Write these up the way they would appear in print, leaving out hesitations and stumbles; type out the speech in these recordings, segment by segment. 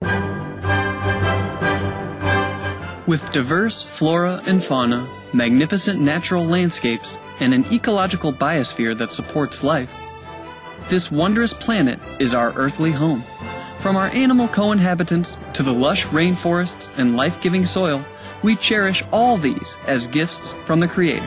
With diverse flora and fauna, magnificent natural landscapes, and an ecological biosphere that supports life, this wondrous planet is our earthly home. From our animal co-inhabitants to the lush rainforests and life-giving soil, we cherish all these as gifts from the Creator.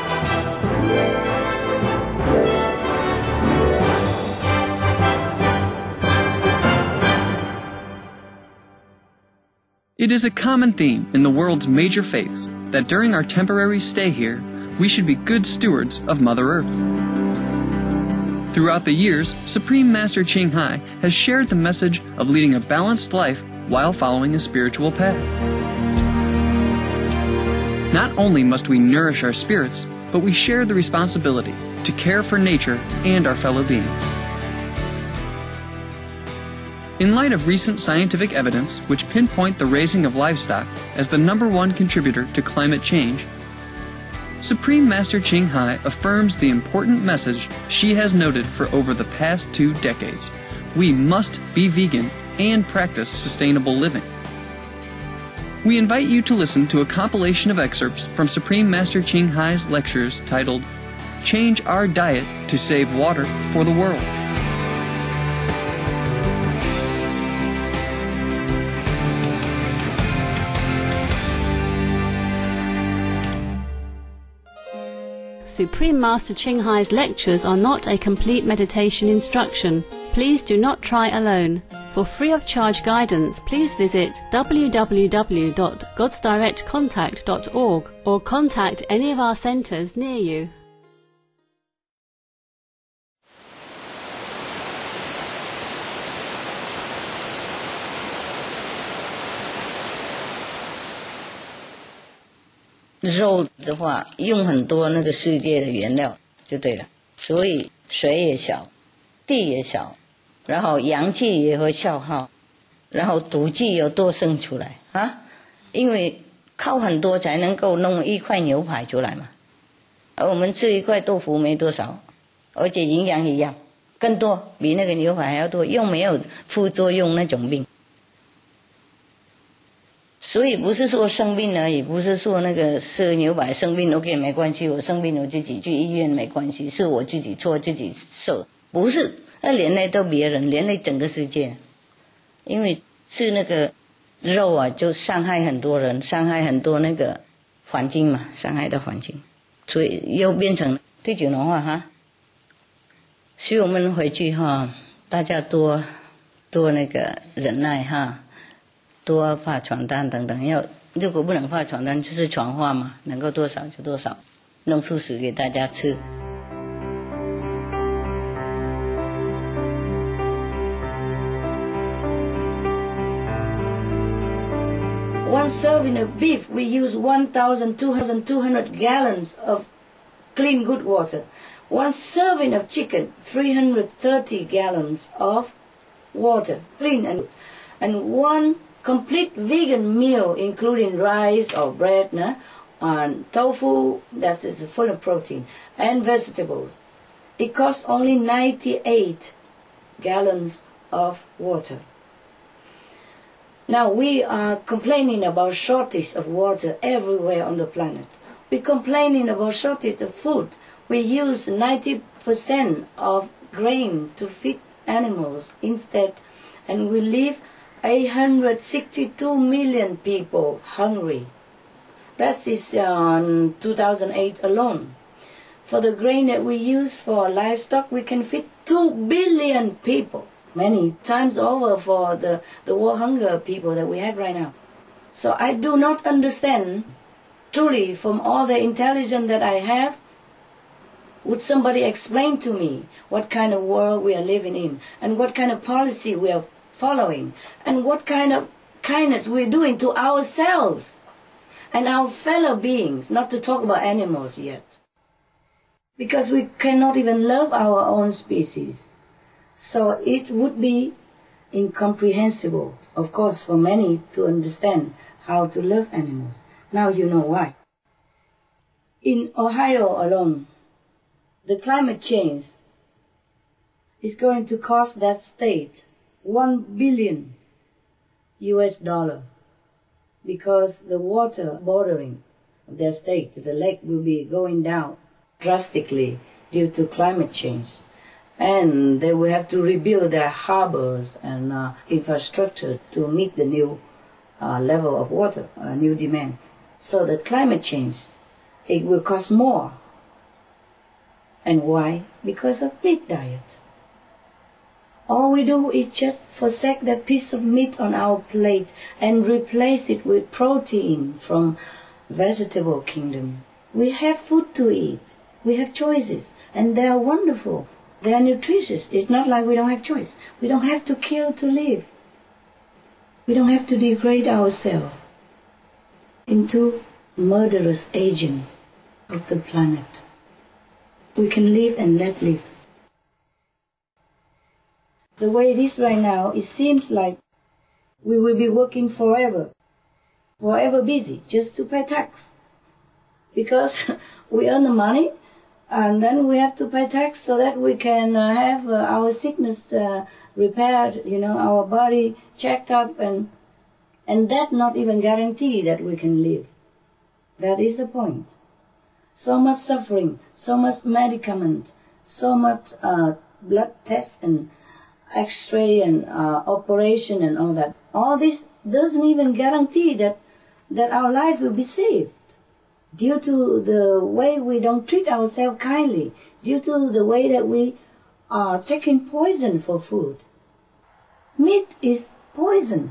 It is a common theme in the world's major faiths that during our temporary stay here, we should be good stewards of Mother Earth. Throughout the years, Supreme Master Ching Hai has shared the message of leading a balanced life while following a spiritual path. Not only must we nourish our spirits, but we share the responsibility to care for nature and our fellow beings. In light of recent scientific evidence which pinpoint the raising of livestock as the #1 contributor to climate change, Supreme Master Ching Hai affirms the important message she has noted for over the past 2 decades. We must be vegan and practice sustainable living. We invite you to listen to a compilation of excerpts from Supreme Master Ching Hai's lectures titled, Change Our Diet to Save Water for the World. Supreme Master Ching Hai's lectures are not a complete meditation instruction. Please do not try alone. For free of charge guidance, please visit www.godsdirectcontact.org or contact any of our centers near you. 肉的话用很多那个世界的原料就对了，所以水也小，地也小，然后阳气也会消耗，然后毒气又多生出来啊！因为靠很多才能够弄一块牛排出来嘛，而我们吃一块豆腐没多少，而且营养一样，更多比那个牛排还要多，又没有副作用那种病。所以不是说生病而已，不是说那个吃牛排生病 OK 没关系，我生病我自己去医院没关系，是我自己错自己受，不是连累到别人，连累整个世界。因为吃那个肉啊，就伤害很多人，伤害很多那个环境嘛，伤害到环境，所以又变成对酒文化哈。所以我们回去哈，大家多那个忍耐哈。多发传单等等，如果不能发传单，就是传话嘛，能够多少就多少，弄素食给大家吃。 One serving of beef, we use 1,200 gallons of clean good water. One serving of chicken, 330 gallons of water, clean and one complete vegan meal, including rice or bread, and tofu, that is full of protein, and vegetables. It costs only 98 gallons of water. Now we are complaining about shortage of water everywhere on the planet. We're complaining about shortage of food. We use 90% of grain to feed animals instead, and we live 862 million people hungry. That is on 2008 alone. For the grain that we use for livestock, we can feed 2 billion people, many times over for the war hunger people that we have right now. So I do not understand, truly, from all the intelligence that I have, would somebody explain to me what kind of world we are living in and what kind of policy we are following and what kind of kindness we're doing to ourselves and our fellow beings, not to talk about animals yet. Because we cannot even love our own species. So it would be incomprehensible, of course, for many to understand how to love animals. Now you know why. In Ohio alone, the climate change is going to cost that state $1 billion US dollar, because the water bordering of their state, the lake, will be going down drastically due to climate change. And they will have to rebuild their harbors and infrastructure to meet the new level of water, new demand. So that climate change, it will cost more. And why? Because of meat diet. All we do is just forsake that piece of meat on our plate and replace it with protein from vegetable kingdom. We have food to eat. We have choices, and they are wonderful. They are nutritious. It's not like we don't have choice. We don't have to kill to live. We don't have to degrade ourselves into murderous agent of the planet. We can live and let live. The way it is right now, it seems like we will be working forever busy, just to pay tax. Because we earn the money, and then we have to pay tax so that we can have our sickness repaired, our body checked up, and that not even guarantee that we can live. That is the point. So much suffering, so much medicament, so much blood tests and X-ray and operation and all that. All this doesn't even guarantee that our life will be saved, due to the way we don't treat ourselves kindly, due to the way that we are taking poison for food. Meat is poison.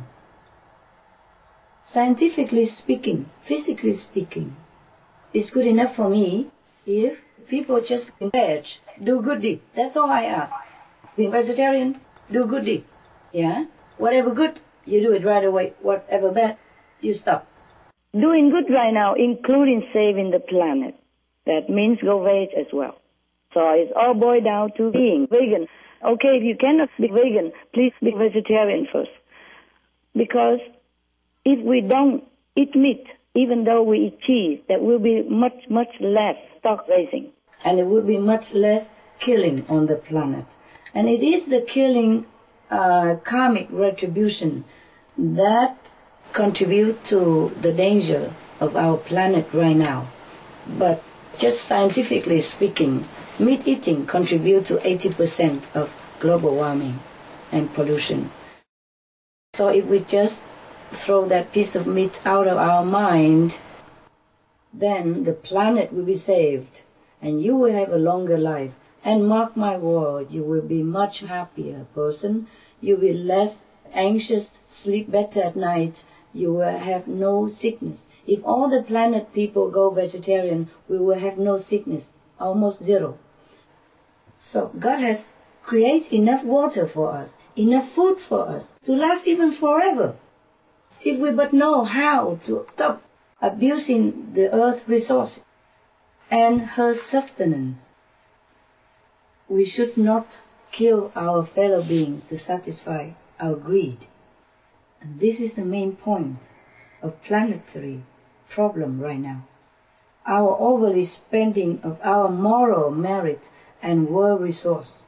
Scientifically speaking, physically speaking, it's good enough for me if people just veg, do good deed. That's all I ask. Being vegetarian, do good deed. Yeah? Whatever good, you do it right away. Whatever bad, you stop. Doing good right now, including saving the planet. That means go veg as well. So it's all boiled down to being vegan. Okay, if you cannot be vegan, please be vegetarian first. Because if we don't eat meat, even though we eat cheese, there will be much, much less stock raising. And it would be much less killing on the planet. And it is the killing karmic retribution that contribute to the danger of our planet right now. But just scientifically speaking, meat eating contributes to 80% of global warming and pollution. So if we just throw that piece of meat out of our mind, then the planet will be saved and you will have a longer life. And mark my word, you will be much happier person. You will be less anxious, sleep better at night. You will have no sickness. If all the planet people go vegetarian, we will have no sickness, almost zero. So God has created enough water for us, enough food for us to last even forever. If we but know how to stop abusing the earth resources and her sustenance. We should not kill our fellow beings to satisfy our greed. And this is the main point of planetary problem right now. Our overly spending of our moral merit and world resource.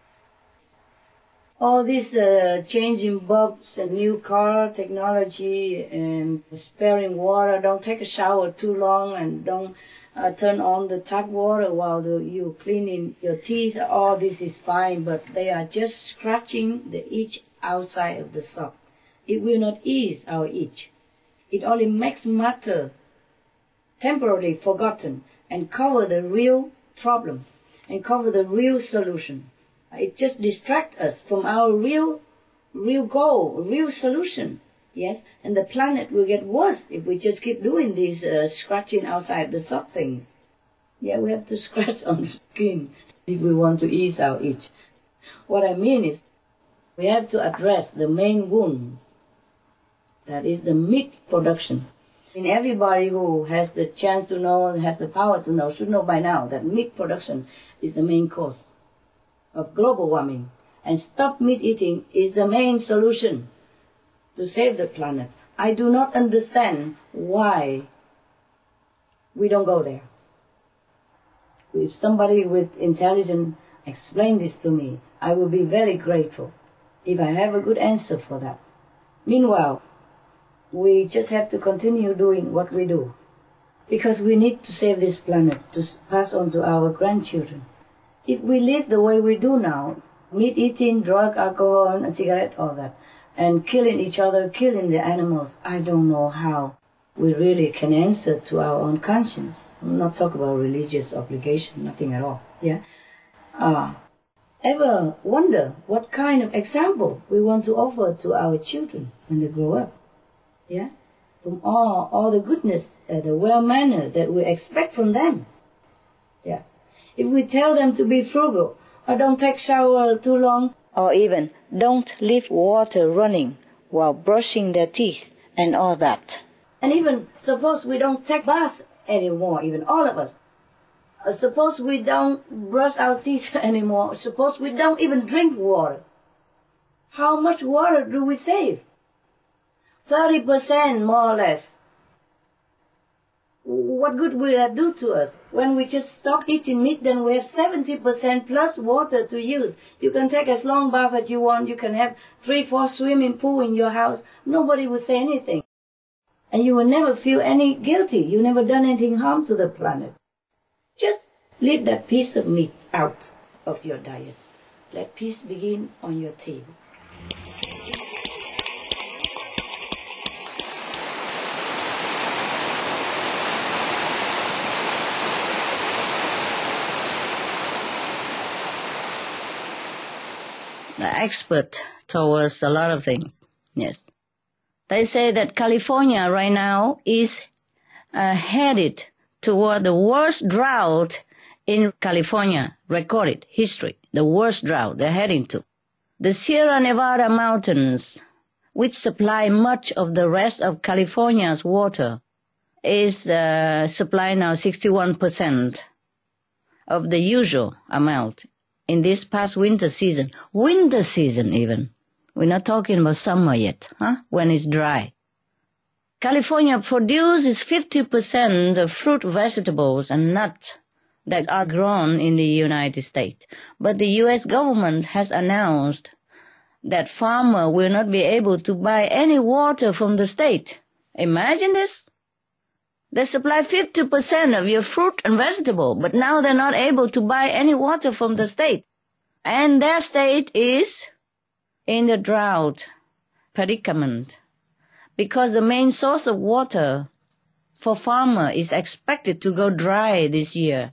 All this changing bulbs and new car technology and sparing water, don't take a shower too long and don't turn on the tap water while you're cleaning your teeth. All this is fine, but they are just scratching the itch outside of the sock. It will not ease our itch. It only makes matter temporarily forgotten and cover the real problem and cover the real solution. It just distracts us from our real goal, real solution. Yes, and the planet will get worse if we just keep doing these scratching outside the sock things. Yeah, we have to scratch on the skin if we want to ease our itch. What I mean is, we have to address the main wound. That is the meat production. And everybody who has the chance to know, has the power to know, should know by now that meat production is the main cause of global warming. And stop meat eating is the main solution to save the planet. I do not understand why we don't go there. If somebody with intelligence explain this to me, I will be very grateful if I have a good answer for that. Meanwhile, we just have to continue doing what we do. Because we need to save this planet to pass on to our grandchildren. If we live the way we do now, meat eating, drug, alcohol, and cigarette, all that, and killing each other, killing the animals, I don't know how we really can answer to our own conscience. I'm not talking about religious obligation, nothing at all. Yeah. Ever wonder what kind of example we want to offer to our children when they grow up? Yeah. From all the goodness, the well-mannered that we expect from them. Yeah. If we tell them to be frugal, or don't take shower too long, or even don't leave water running while brushing their teeth and all that. And even suppose we don't take bath anymore, even all of us. Suppose we don't brush our teeth anymore. Suppose we don't even drink water. How much water do we save? 30% more or less. What good will that do to us? When we just stop eating meat, then we have 70% plus water to use. You can take as long bath as you want. You can have 3-4 swimming pool in your house. Nobody will say anything. And you will never feel any guilty. You never done anything harm to the planet. Just leave that piece of meat out of your diet. Let peace begin on your table. The expert told us a lot of things. Yes. They say that California right now is headed toward the worst drought in California recorded history. The worst drought they're heading to. The Sierra Nevada mountains, which supply much of the rest of California's water, is supplying now 61% of the usual amount in this past winter season. Winter season even. We're not talking about summer yet, when it's dry. California produces 50% of fruit, vegetables, and nuts that are grown in the United States. But the U.S. government has announced that farmers will not be able to buy any water from the state. Imagine this. They supply 50% of your fruit and vegetable, but now they're not able to buy any water from the state. And their state is in the drought predicament, because the main source of water for farmer is expected to go dry this year.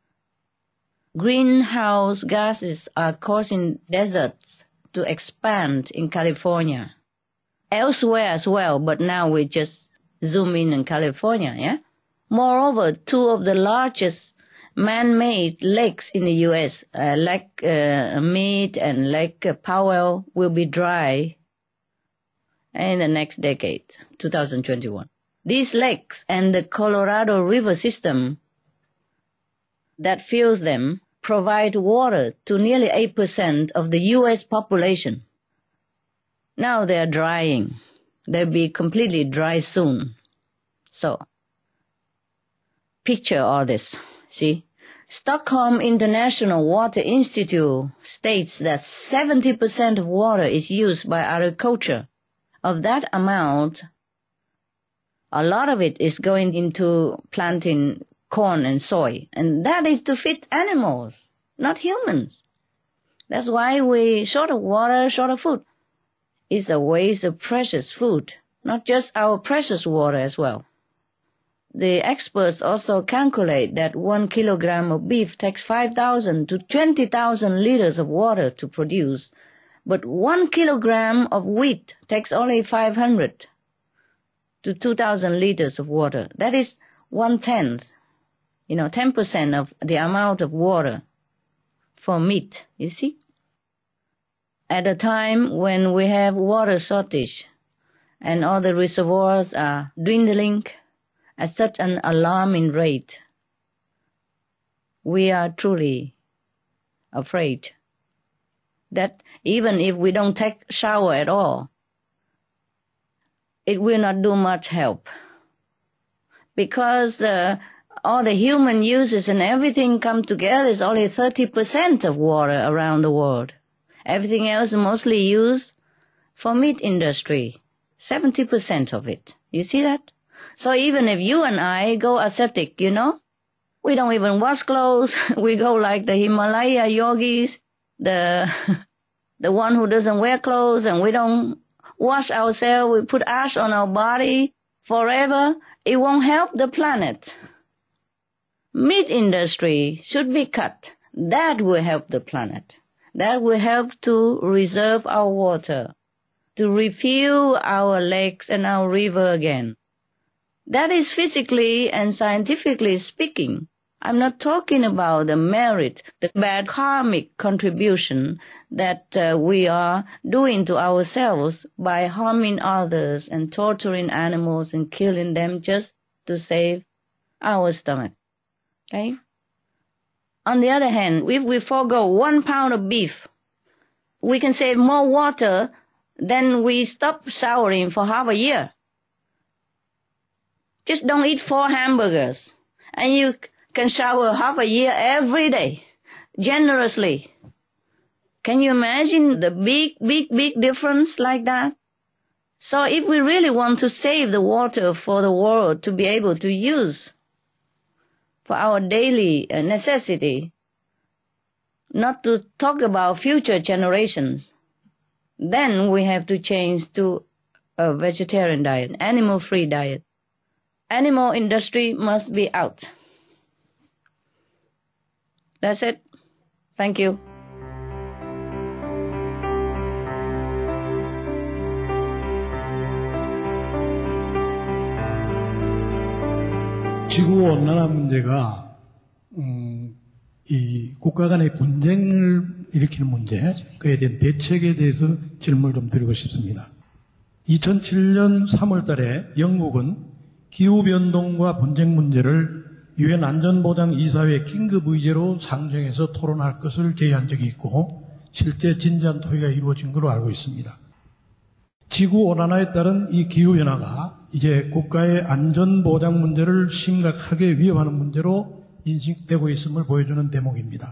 Greenhouse gases are causing deserts to expand in California. Elsewhere as well, but now we just zoom in California, yeah? Moreover, 2 of the largest man-made lakes in the U.S., Lake Mead and Lake Powell, will be dry in the next decade, 2021. These lakes and the Colorado River system that fills them provide water to nearly 8% of the U.S. population. Now they are drying. They'll be completely dry soon. So, picture all this, see? Stockholm International Water Institute states that 70% of water is used by agriculture. Of that amount, a lot of it is going into planting corn and soy, and that is to feed animals, not humans. That's why we short of water, short of food. It's a waste of precious food, not just our precious water as well. The experts also calculate that 1 kilogram of beef takes 5,000 to 20,000 liters of water to produce, but 1 kilogram of wheat takes only 500 to 2,000 liters of water. That is 1/10, 10% of the amount of water for meat, you see? At a time when we have water shortage and all the reservoirs are dwindling at such an alarming rate, we are truly afraid that even if we don't take shower at all, it will not do much help. Because all the human uses and everything come together is only 30% of water around the world. Everything else mostly used for meat industry 70% of it. You see that? So even if you and I go ascetic, we don't even wash clothes. We go like the Himalaya yogis, the one who doesn't wear clothes, and we don't wash ourselves. We put ash on our body forever. It won't help the planet. Meat industry should be cut. That will help the planet. That will help to reserve our water, to refuel our lakes and our river again. That is physically and scientifically speaking. I'm not talking about the merit, the bad karmic contribution that we are doing to ourselves by harming others and torturing animals and killing them just to save our stomach. Okay? On the other hand, if we forego 1 pound of beef, we can save more water than we stop showering for half a year. Just don't eat 4 hamburgers, and you can shower half a year every day, generously. Can you imagine the big difference like that? So if we really want to save the water for the world to be able to use for our daily necessity, not to talk about future generations, then we have to change to a vegetarian diet, animal-free diet. Animal industry must be out. That's it. Thank you. 지구온난화 문제가 이 국가 간의 분쟁을 일으키는 문제, 그에 대한 대책에 대해서 질문을 좀 드리고 싶습니다. 2007년 3월 달에 영국은 기후변동과 분쟁 문제를 유엔 안전보장이사회 긴급의제로 상정해서 토론할 것을 제의한 적이 있고 실제 진지한 토의가 이루어진 걸로 알고 있습니다. 지구온난화에 따른 이 기후변화가 이제 국가의 안전보장 문제를 심각하게 위협하는 문제로 인식되고 있음을 보여주는 대목입니다.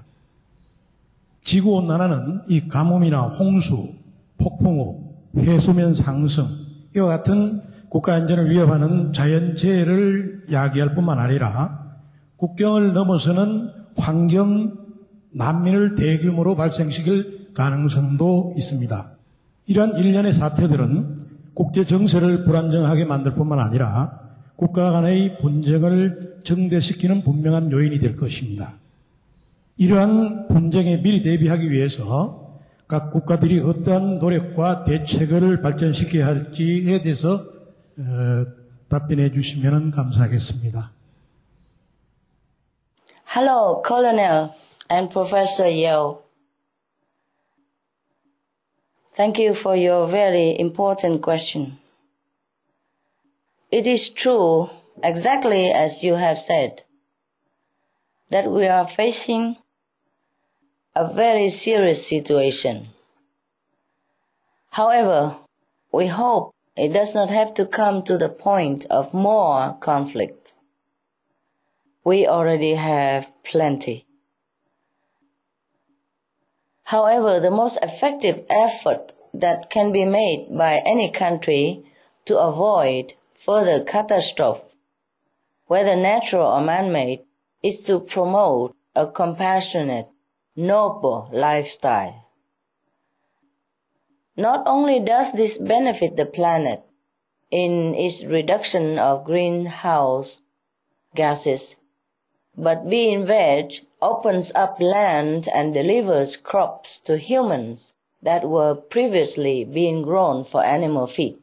지구온난화는 이 가뭄이나 홍수, 폭풍우, 해수면 상승 이와 같은 국가 안전을 위협하는 자연재해를 야기할 뿐만 아니라 국경을 넘어서는 환경 난민을 대규모로 발생시킬 가능성도 있습니다. 이러한 일련의 사태들은 국제 정세를 불안정하게 만들 뿐만 아니라 국가 간의 분쟁을 정대시키는 분명한 요인이 될 것입니다. 이러한 분쟁에 미리 대비하기 위해서 각 국가들이 어떠한 노력과 대책을 발전시켜야 할지에 대해서 답변해 주시면 감사하겠습니다. Hello, Colonel and Professor Yeo. Thank you for your very important question. It is true, exactly as you have said, that we are facing a very serious situation. However, we hope it does not have to come to the point of more conflict. We already have plenty. However, the most effective effort that can be made by any country to avoid further catastrophe, whether natural or man-made, is to promote a compassionate, noble lifestyle. Not only does this benefit the planet in its reduction of greenhouse gases, but being veg opens up land and delivers crops to humans that were previously being grown for animal feed.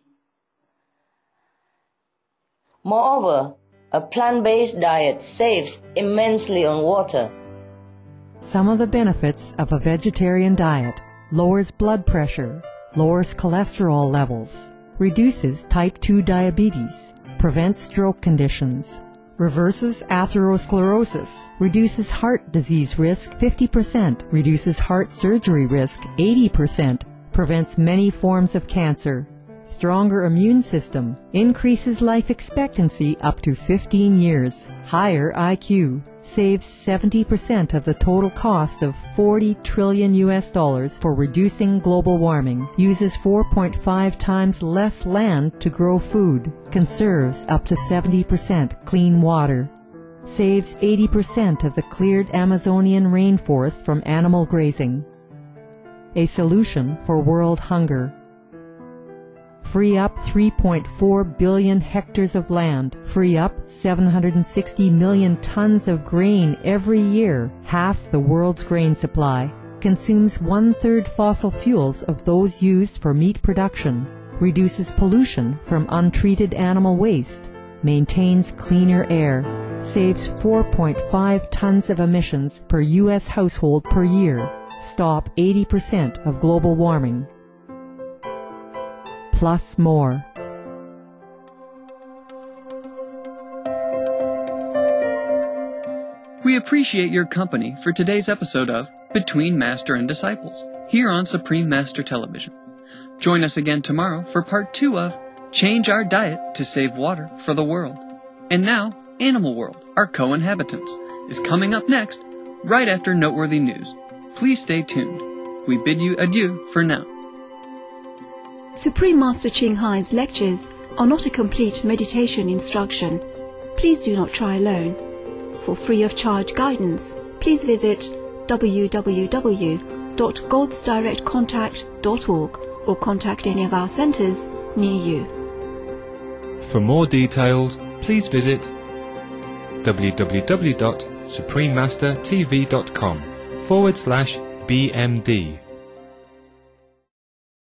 Moreover, a plant-based diet saves immensely on water. Some of the benefits of a vegetarian diet: lowers blood pressure, lowers cholesterol levels, reduces type 2 diabetes, prevents stroke conditions, reverses atherosclerosis, reduces heart disease risk 50%, reduces heart surgery risk 80%, prevents many forms of cancer, stronger immune system, increases life expectancy up to 15 years, higher IQ, saves 70% of the total cost of $40 trillion for reducing global warming, uses 4.5 times less land to grow food, conserves up to 70% clean water, saves 80% of the cleared Amazonian rainforest from animal grazing. A solution for world hunger. Free up 3.4 billion hectares of land, free up 760 million tons of grain every year, half the world's grain supply, consumes 1/3 fossil fuels of those used for meat production, reduces pollution from untreated animal waste, maintains cleaner air, saves 4.5 tons of emissions per U.S. household per year, stop 80% of global warming. Plus more. We appreciate your company for today's episode of Between Master and Disciples, here on Supreme Master Television. Join us again tomorrow for part 2 of Change Our Diet to Save Water for the World. And now, Animal World, our co-inhabitants, is coming up next, right after Noteworthy News. Please stay tuned. We bid you adieu for now. Supreme Master Ching Hai's lectures are not a complete meditation instruction. Please do not try alone. For free of charge guidance, please visit www.godsdirectcontact.org or contact any of our centers near you. For more details, please visit www.suprememastertv.com/BMD.